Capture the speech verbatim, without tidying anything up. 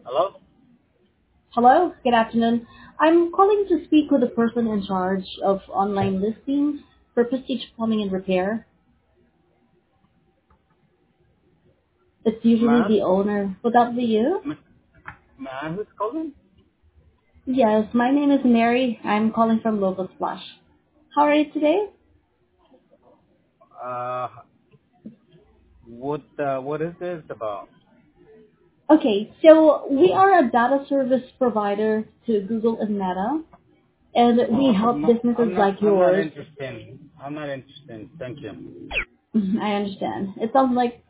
Hello? Hello, good afternoon. I'm calling to speak with the person in charge of online listings for Prestige Plumbing and Repair. It's usually Ma'am? the owner. Would that be you? Ma- Ma'am, who's calling? Yes, my name is Mary. I'm calling from Local Splash. How are you today? Uh, what, uh, what is this about? Okay, so we are a data service provider to Google and Meta, and we I'm help not, businesses I'm not, like I'm not yours. interested. I'm not interested. Thank you. I understand. It sounds like